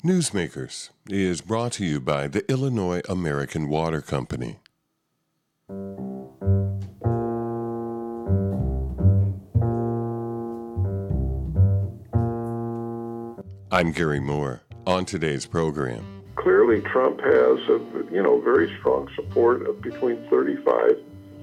Newsmakers is brought to you by the Illinois American Water Company. I'm Gary Moore. On today's program, clearly Trump has very strong support of between 35%,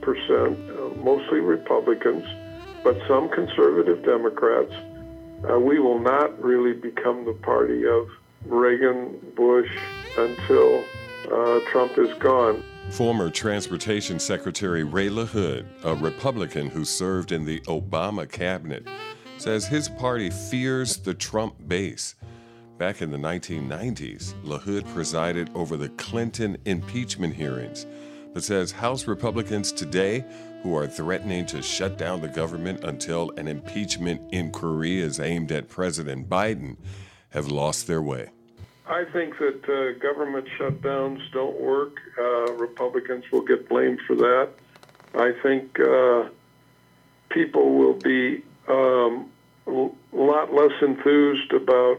mostly Republicans, but some conservative Democrats. We will not really become the party of Reagan, Bush, until Trump is gone. Former Transportation Secretary Ray LaHood, a Republican who served in the Obama cabinet, says his party fears the Trump base. Back in the 1990s, LaHood presided over the Clinton impeachment hearings, but says House Republicans today who are threatening to shut down the government until an impeachment inquiry is aimed at President Biden have lost their way. I think that government shutdowns don't work. Republicans will get blamed for that. I think people will be a lot less enthused about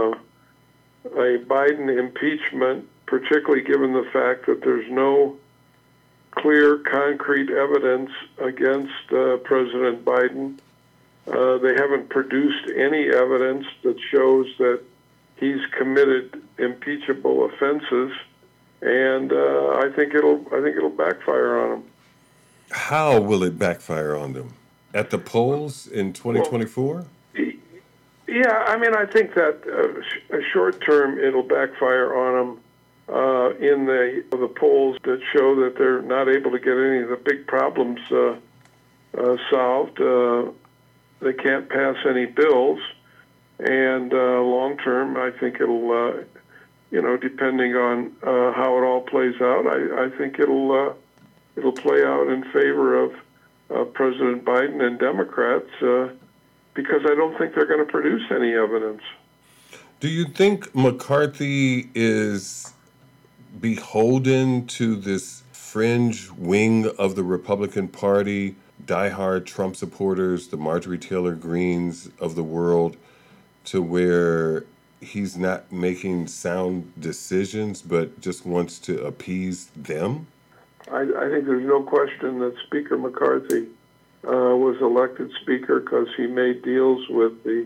a Biden impeachment, particularly given the fact that there's no clear, concrete evidence against President Biden. They haven't produced any evidence that shows that he's committed impeachable offenses, and I think it'll backfire on him. How will it backfire on them? At the polls in 2024? Yeah, I think that short term it'll backfire on them in the polls that show that they're not able to get any of the big problems solved. They can't pass any bills, and long term, I think it'll, depending on how it all plays out, I think it'll play out in favor of President Biden and Democrats. Because I don't think they're going to produce any evidence. Do you think McCarthy is beholden to this fringe wing of the Republican Party, diehard Trump supporters, the Marjorie Taylor Greenes of the world, to where he's not making sound decisions but just wants to appease them? I think there's no question that Speaker McCarthy was elected Speaker because he made deals with the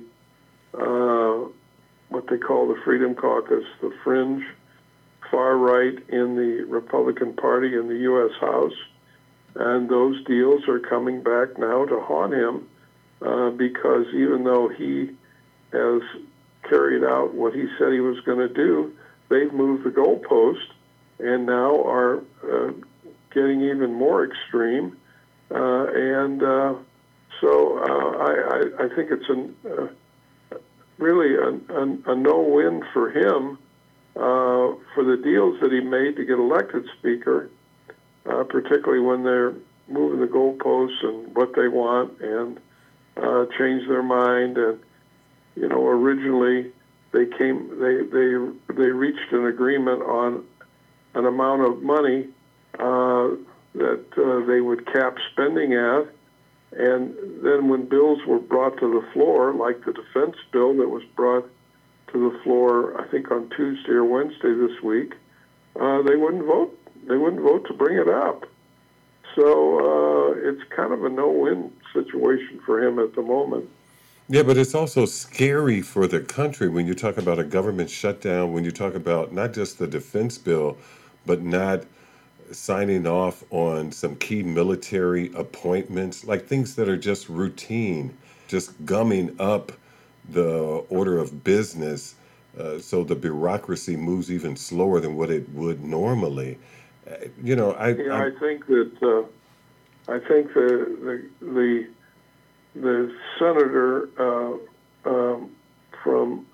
what they call the Freedom Caucus, the fringe far right in the Republican Party in the U.S. House, and those deals are coming back now to haunt him because even though he has carried out what he said he was going to do, they've moved the goalpost and now are getting even more extreme. I think it's really a no-win for him for the deals that he made to get elected Speaker, particularly when they're moving the goalposts and what they want and change their mind. And originally they reached an agreement on an amount of money that they would cap spending at, and then when bills were brought to the floor, like the defense bill that was brought to the floor, I think on Tuesday or Wednesday this week, they wouldn't vote. They wouldn't vote to bring it up. So it's kind of a no-win situation for him at the moment. Yeah, but it's also scary for the country when you talk about a government shutdown, when you talk about not just the defense bill, but not signing off on some key military appointments, like things that are just routine, just gumming up the order of business so the bureaucracy moves even slower than what it would normally. I think that the senator from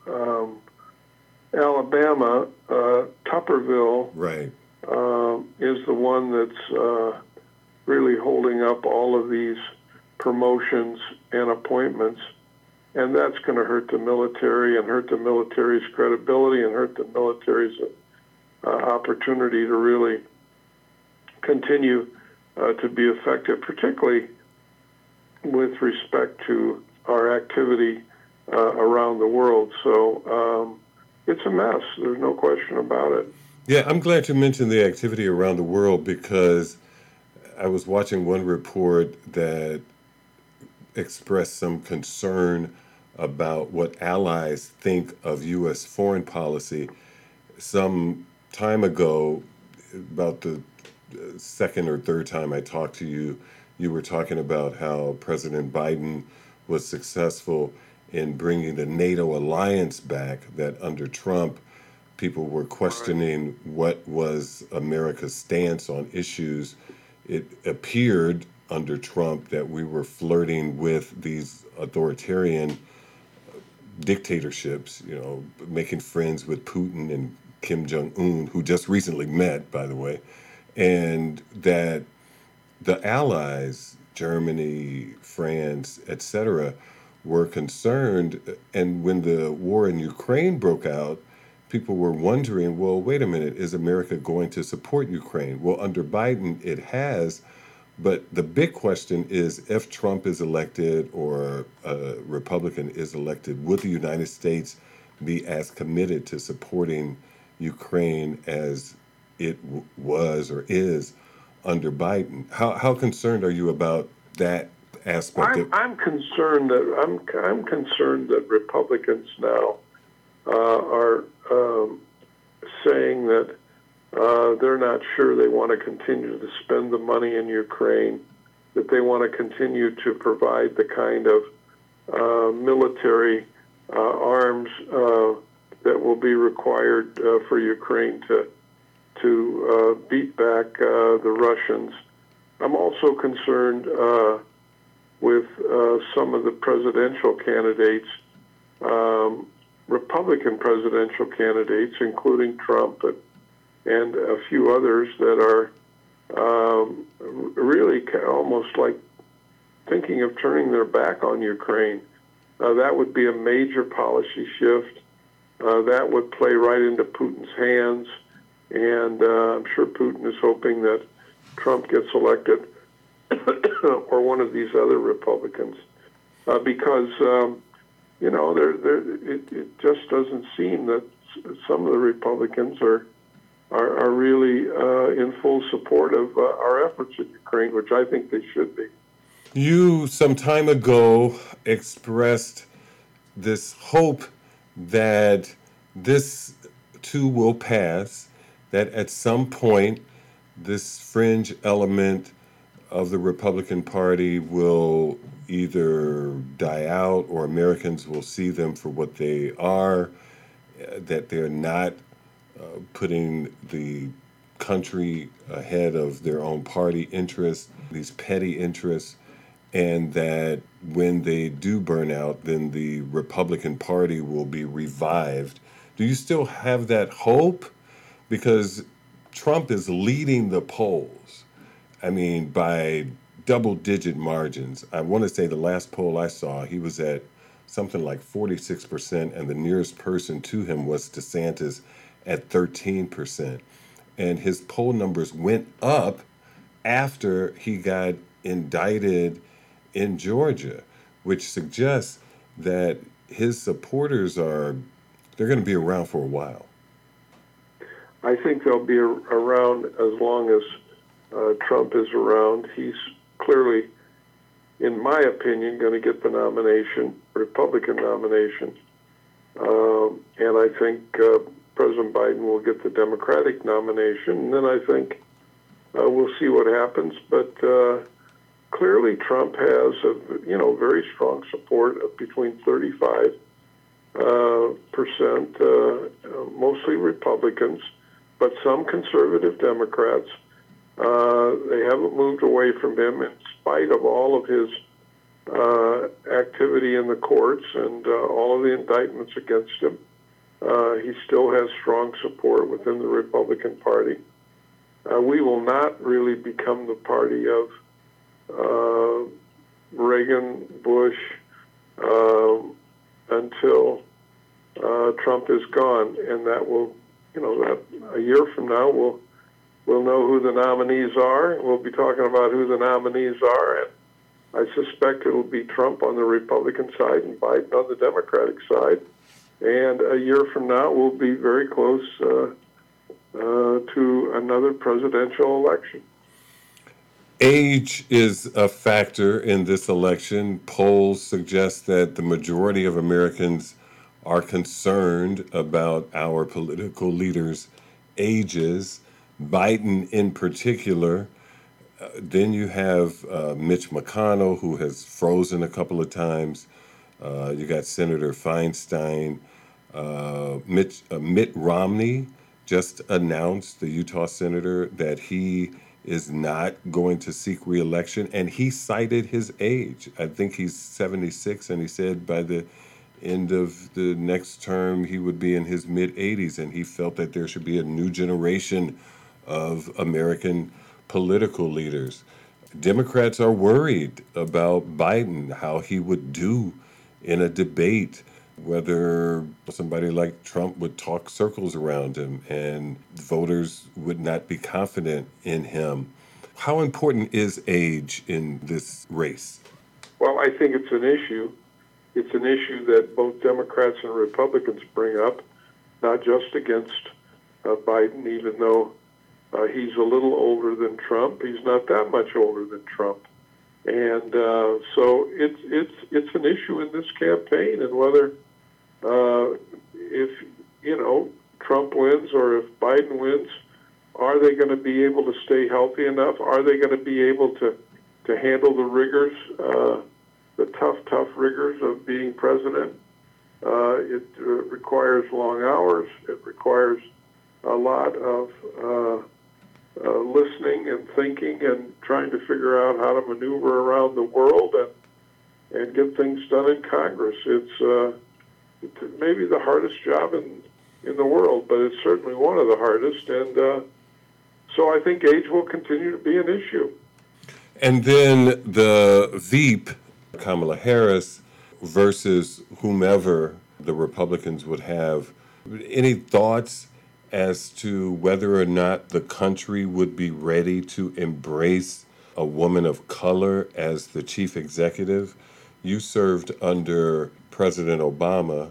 Alabama, Tupperville, right, is the one that's really holding up all of these promotions and appointments. And that's going to hurt the military and hurt the military's credibility and hurt the military's opportunity to really continue to be effective, particularly with respect to our activity around the world. So it's a mess. There's no question about it. Yeah, I'm glad you mentioned the activity around the world because I was watching one report that expressed some concern about what allies think of U.S. foreign policy. Some time ago, about the second or third time I talked to you, you were talking about how President Biden was successful in bringing the NATO alliance back, that under Trump, people were Right. questioning what was America's stance on issues. It appeared under Trump that we were flirting with these authoritarian dictatorships, making friends with Putin and Kim Jong Un, who just recently met, by the way, and that the allies, Germany, France, etc., were concerned. And when the war in Ukraine broke out, people were wondering, well, wait a minute, is America going to support Ukraine? Well, under Biden, it has. But the big question is if Trump is elected or a Republican is elected, would the United States be as committed to supporting Ukraine as it was or is under Biden? How concerned are you about that aspect of? I'm concerned that Republicans now are saying that they're not sure they want to continue to spend the money in Ukraine, that they want to continue to provide the kind of military arms that will be required for Ukraine to beat back the Russians. I'm also concerned with some of the presidential candidates, Republican presidential candidates, including Trump and a few others that are really almost like thinking of turning their back on Ukraine. That would be a major policy shift. That would play right into Putin's hands, and I'm sure Putin is hoping that Trump gets elected or one of these other Republicans, because it just doesn't seem that some of the Republicans are really in full support of our efforts in Ukraine, which I think they should be. You, some time ago, expressed this hope that this too will pass, that at some point this fringe element of the Republican Party will either die out or Americans will see them for what they are, that they're not putting the country ahead of their own party interests, these petty interests, and that when they do burn out, then the Republican Party will be revived. Do you still have that hope? Because Trump is leading the polls. I mean, by double-digit margins. I want to say the last poll I saw, he was at something like 46%, and the nearest person to him was DeSantis at 13%. And his poll numbers went up after he got indicted in Georgia, which suggests that his supporters they're going to be around for a while. I think they'll be around as long as Trump is around. He's clearly, in my opinion, going to get the nomination, Republican nomination. And I think President Biden will get the Democratic nomination. And then I think we'll see what happens. But clearly Trump has a very strong support of between 35% mostly Republicans, but some conservative Democrats. They haven't moved away from him in spite of all of his activity in the courts and all of the indictments against him. He still has strong support within the Republican Party. We will not really become the party of Reagan, Bush, until Trump is gone, and that will, that a year from now we'll know who the nominees are. We'll be talking about who the nominees are, and I suspect it'll be Trump on the Republican side and Biden on the Democratic side. and a year from now we'll be very close to another presidential election. Age is a factor in this election. Polls suggest that the majority of Americans are concerned about our political leaders' ages, Biden in particular. Then you have Mitch McConnell, who has frozen a couple of times. You got Senator Feinstein. Mitt Romney just announced, the Utah senator, that he is not going to seek re-election, and he cited his age. I think he's 76, and he said by the end of the next term he would be in his mid-80s, and he felt that there should be a new generation of American political leaders. Democrats are worried about Biden, how he would do in a debate, whether somebody like Trump would talk circles around him and voters would not be confident in him. How important is age in this race? Well, I think it's an issue. It's an issue that both Democrats and Republicans bring up, not just against Biden, even though he's a little older than Trump. He's not that much older than Trump. And so it's an issue in this campaign, and whether if Trump wins or if Biden wins, are they going to be able to stay healthy enough? Are they going to be able to handle the rigors, the tough rigors of being president? It requires long hours. It requires a lot of listening and thinking and trying to figure out how to maneuver around the world and get things done in Congress. It's maybe the hardest job in the world, but it's certainly one of the hardest. And so I think age will continue to be an issue. And then the Veep, Kamala Harris, versus whomever the Republicans would have. Any thoughts as to whether or not the country would be ready to embrace a woman of color as the chief executive? You served under President Obama,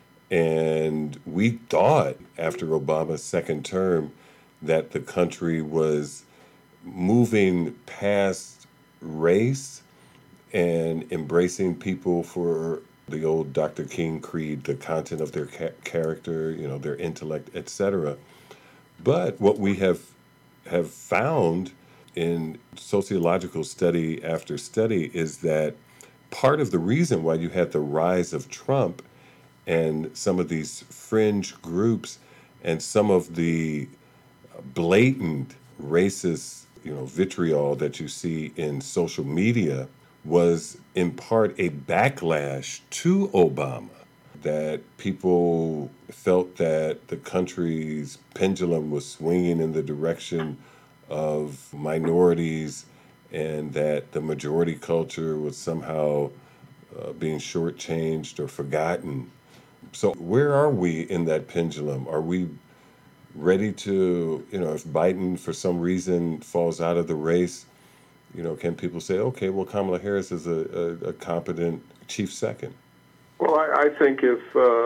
and we thought after Obama's second term that the country was moving past race and embracing people for the old Dr. King creed, the content of their character, their intellect, etc. But what we have found in sociological study after study is that part of the reason why you had the rise of Trump and some of these fringe groups and some of the blatant racist, vitriol that you see in social media was in part a backlash to Obama, that people felt that the country's pendulum was swinging in the direction of minorities and that the majority culture was somehow being shortchanged or forgotten. So where are we in that pendulum? Are we ready to, if Biden for some reason falls out of the race, can people say, okay, well, Kamala Harris is a competent chief second? Well, I think if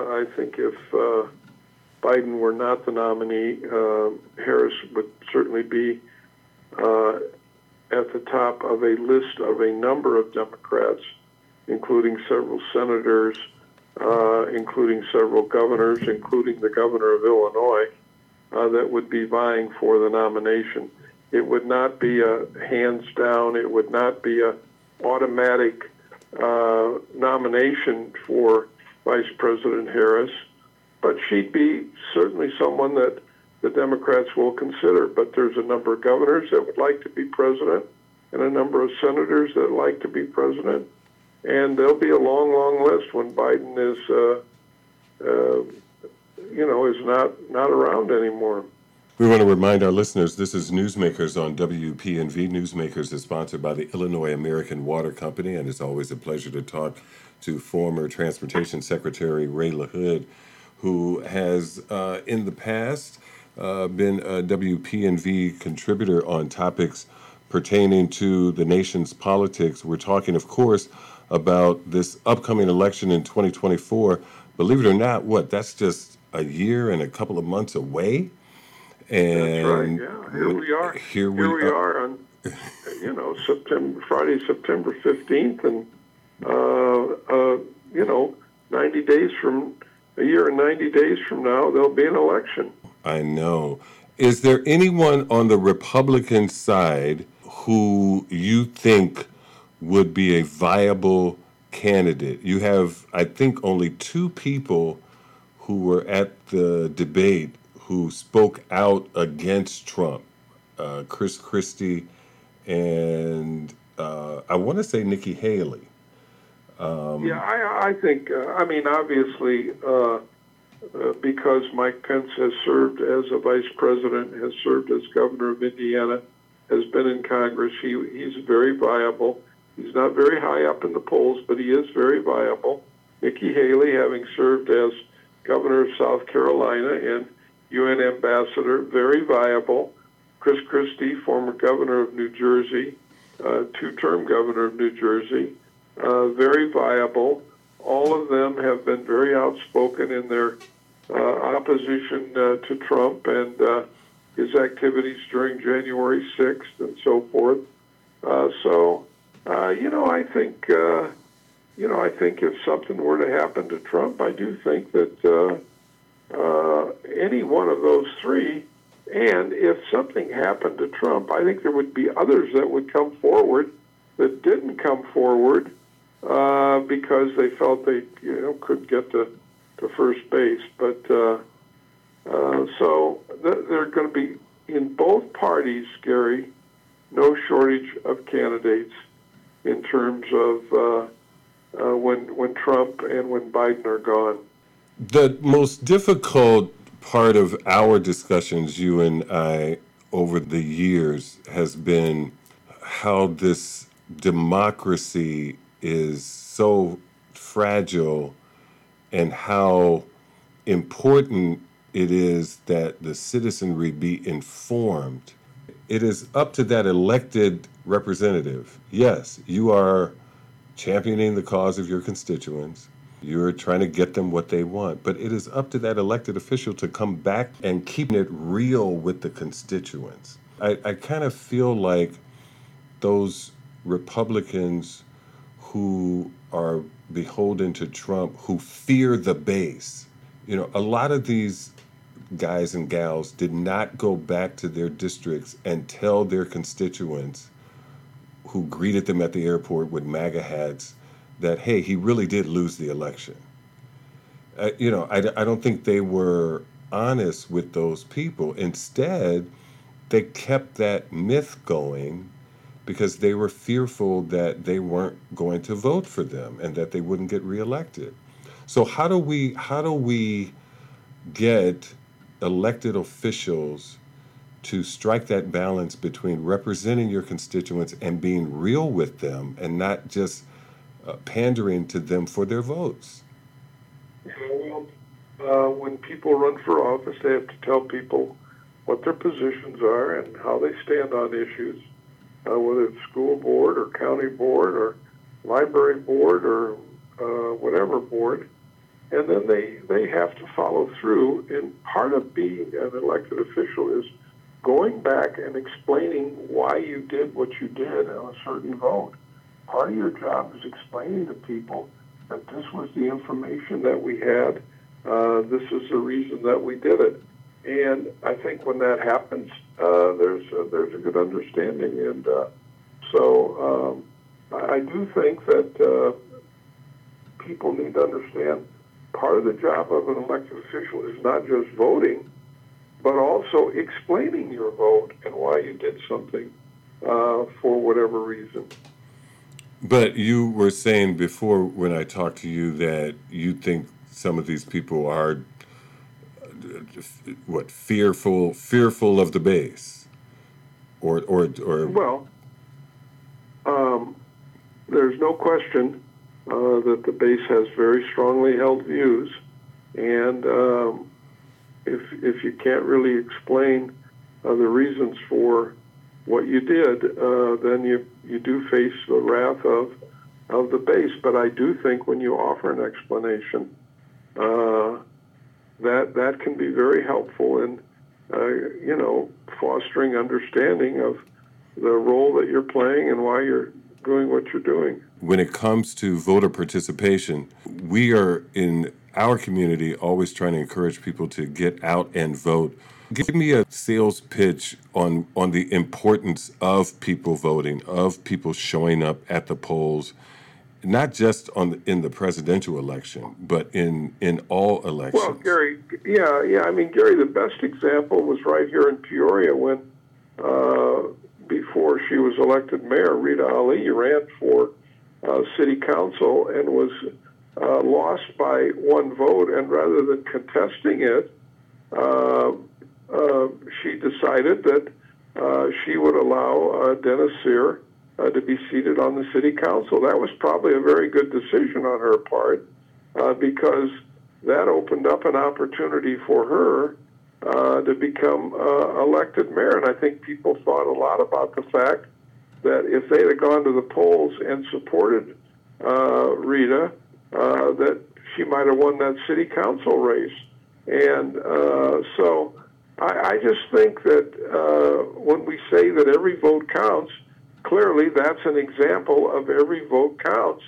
Biden were not the nominee, Harris would certainly be at the top of a list of a number of Democrats, including several senators, including several governors, including the governor of Illinois, that would be vying for the nomination. It would not be a hands down. It would not be a automatic nomination for Vice President Harris, but she'd be certainly someone that the Democrats will consider. But there's a number of governors that would like to be president and a number of senators that like to be president. And there'll be a long, long list when Biden is not around anymore. We want to remind our listeners this is Newsmakers on WPNV. Newsmakers is sponsored by the Illinois American Water Company, and it's always a pleasure to talk to former Transportation Secretary Ray LaHood, who has in the past been a WPNV contributor on topics pertaining to the nation's politics. We're talking, of course, about this upcoming election in 2024, believe it or not, that's just a year and a couple of months away. That's right. And Yeah, here we are. here we we are on, Friday, September 15th, and 90 days from a year and 90 days from now, there'll be an election. I know. Is there anyone on the Republican side who you think would be a viable candidate? You have, I think, only two people who were at the debate who spoke out against Trump, Chris Christie and I want to say Nikki Haley. I think, obviously, because Mike Pence has served as a vice president, has served as governor of Indiana, has been in Congress, he's very viable. He's not very high up in the polls, but he is very viable. Nikki Haley, having served as governor of South Carolina and UN ambassador, very viable. Chris Christie, former governor of New Jersey, two-term governor of New Jersey, very viable. All of them have been very outspoken in their opposition to Trump and his activities during January 6th and so forth. I think if something were to happen to Trump, I do think that any one of those three, and if something happened to Trump, I think there would be others that would come forward that didn't come forward because they felt they couldn't get to first base. But so there are going to be, in both parties, Gary, no shortage of candidates in terms of when Trump and when Biden are gone. The most difficult part of our discussions, you and I, over the years, has been how this democracy is so fragile and how important it is that the citizenry be informed. It is up to that elected representative. Yes, you are championing the cause of your constituents. You're trying to get them what they want. But it is up to that elected official to come back and keep it real with the constituents. I kind of feel like those Republicans who are beholden to Trump, who fear the base, a lot of these guys and gals did not go back to their districts and tell their constituents who greeted them at the airport with MAGA hats that, hey, he really did lose the election. I don't think they were honest with those people. Instead, they kept that myth going because they were fearful that they weren't going to vote for them and that they wouldn't get reelected. So how do we get elected officials to strike that balance between representing your constituents and being real with them and not just pandering to them for their votes? When people run for office, they have to tell people what their positions are and how they stand on issues, whether it's school board or county board or library board or whatever board. And then they have to follow through. And part of being an elected official is going back and explaining why you did what you did on a certain vote. Part of your job is explaining to people that this was the information that we had. This is the reason that we did it. And I think when that happens, there's a good understanding. And so I do think that people need to understand part of the job of an elected official is not just voting, but also explaining your vote and why you did something for whatever reason. But you were saying before when I talked to you that you think some of these people are fearful of the base, or well, there's no question that the base has very strongly held views, and if you can't really explain the reasons for what you did, then you do face the wrath of the base. But I do think when you offer an explanation, that can be very helpful in fostering understanding of the role that you're playing and why you're doing what you're doing. When it comes to voter participation, we are in our community always trying to encourage people to get out and vote. Give me a sales pitch on the importance of people voting, of people showing up at the polls, not just in the presidential election, but in all elections. Well, Gary, I mean, Gary, the best example was right here in Peoria when, before she was elected mayor, Rita Ali ran for city council and was lost by one vote. And rather than contesting it, she decided that she would allow Dennis Sear to be seated on the city council. That was probably a very good decision on her part because that opened up an opportunity for her to become elected mayor. And I think people thought a lot about the fact that if they had gone to the polls and supported Rita, that she might have won that city council race. And so I just think that when we say that every vote counts, clearly that's an example of every vote counts.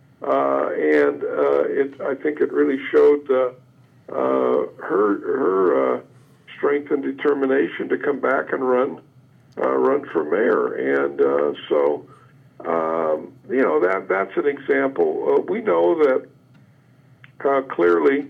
I think it really showed her strength and determination to come back and run for mayor. And that's an example. We know that clearly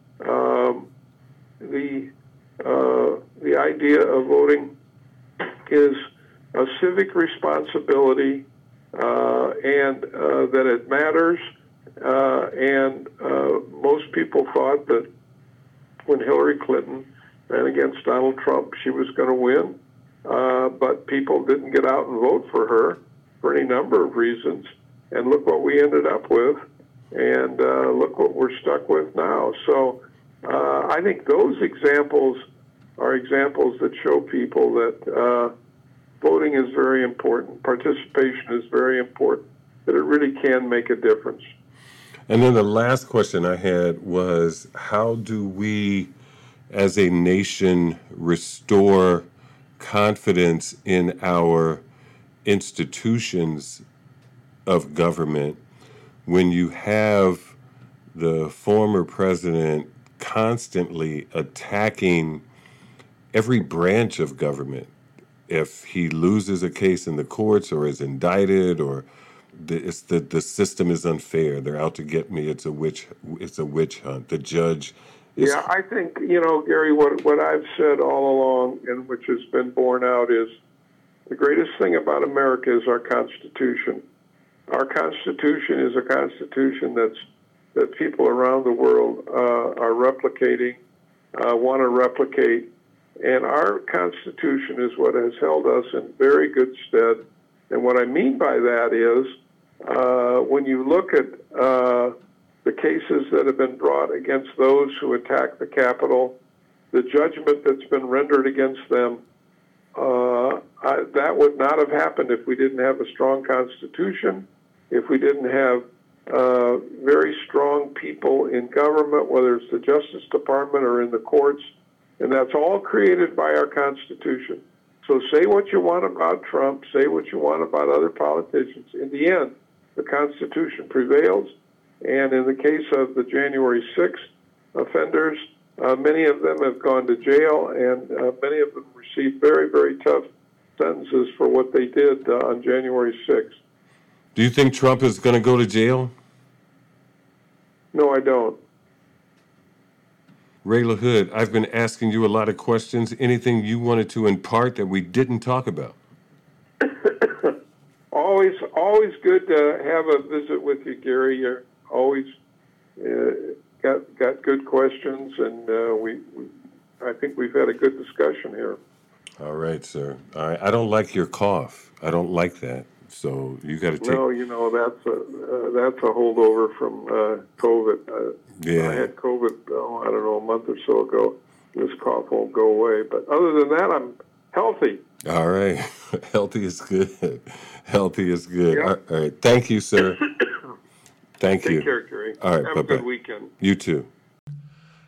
the idea of voting is a civic responsibility, and that it matters. And most people thought that when Hillary Clinton ran against Donald Trump, she was going to win. But people didn't get out and vote for her for any number of reasons. And look what we ended up with. And look what we're stuck with now. So I think those examples are examples that show people that voting is very important, participation is very important, that it really can make a difference. And then the last question I had was, how do we as a nation restore confidence in our institutions of government when you have the former president constantly attacking every branch of government? If he loses a case in the courts or is indicted, or the system is unfair, they're out to get me, it's a witch hunt. The judge is... Yeah, I think, Gary, what I've said all along, and which has been borne out, is the greatest thing about America is our Constitution. Our Constitution is a Constitution that people around the world are replicating, want to replicate. And our Constitution is what has held us in very good stead. And what I mean by that is when you look at the cases that have been brought against those who attacked the Capitol, the judgment that's been rendered against them, that would not have happened if we didn't have a strong Constitution, if we didn't have very strong people in government, whether it's the Justice Department or in the courts. And that's all created by our Constitution. So say what you want about Trump, say what you want about other politicians. In the end, the Constitution prevails. And in the case of the January 6th offenders, many of them have gone to jail, and many of them received very, very tough sentences for what they did on January 6th. Do you think Trump is going to go to jail? No, I don't. Ray LaHood, I've been asking you a lot of questions. Anything you wanted to impart that we didn't talk about? Always good to have a visit with you, Gary. You're always got good questions, and I think we've had a good discussion here. All right, sir. I don't like your cough. I don't like that. So you got to take. No, that's a holdover from COVID. Yeah. I had COVID, a month or so ago. This cough won't go away. But other than that, I'm healthy. All right. Healthy is good. Healthy is good. Yeah. All right. Thank you, sir. Thank you. Take care, Gary. All right. Have bye-bye. a good weekend. You too.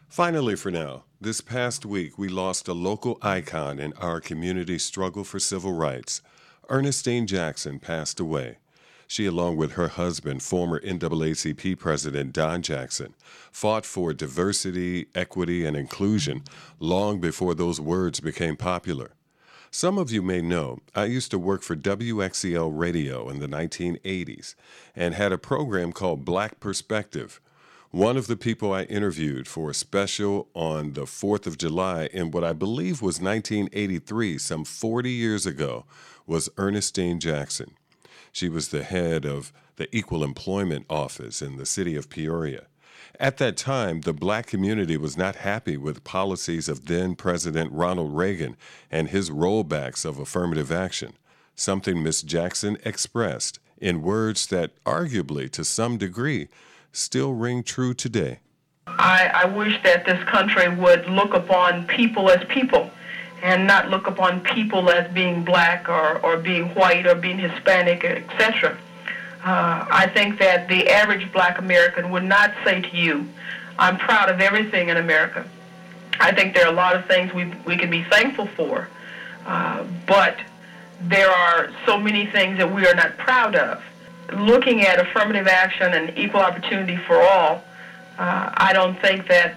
Finally, for now, this past week we lost a local icon in our community's struggle for civil rights. Ernestine Jackson passed away. She, along with her husband, former NAACP President Don Jackson, fought for diversity, equity, and inclusion long before those words became popular. Some of you may know I used to work for WXEL Radio in the 1980s and had a program called Black Perspective. One of the people I interviewed for a special on the 4th of July in what I believe was 1983, some 40 years ago, was Ernestine Jackson. She was the head of the Equal Employment Office in the city of Peoria. At that time, the black community was not happy with policies of then President Ronald Reagan and his rollbacks of affirmative action, something Ms. Jackson expressed in words that arguably, to some degree, still ring true today. I wish that this country would look upon people as people and not look upon people as being black or being white or being Hispanic, etc. I think that the average black American would not say to you, I'm proud of everything in America. I think there are a lot of things we can be thankful for, but there are so many things that we are not proud of. Looking at affirmative action and equal opportunity for all, I don't think that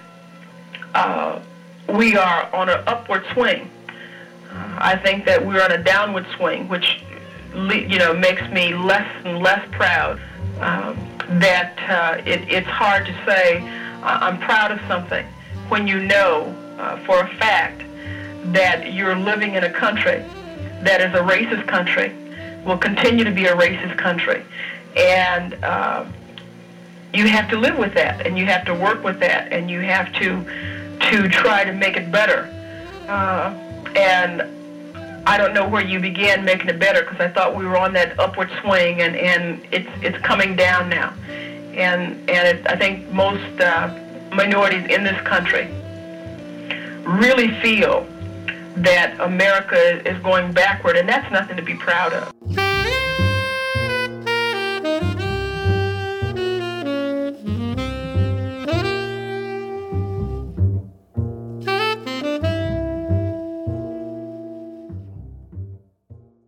we are on an upward swing. I think that we're on a downward swing, which makes me less and less proud. It's hard to say I'm proud of something when you know for a fact that you're living in a country that is a racist country, will continue to be a racist country, and you have to live with that, and you have to work with that, and you have to try to make it better. And I don't know where you began making it better, because I thought we were on that upward swing, and it's coming down now. And I think most minorities in this country really feel that America is going backward, and that's nothing to be proud of.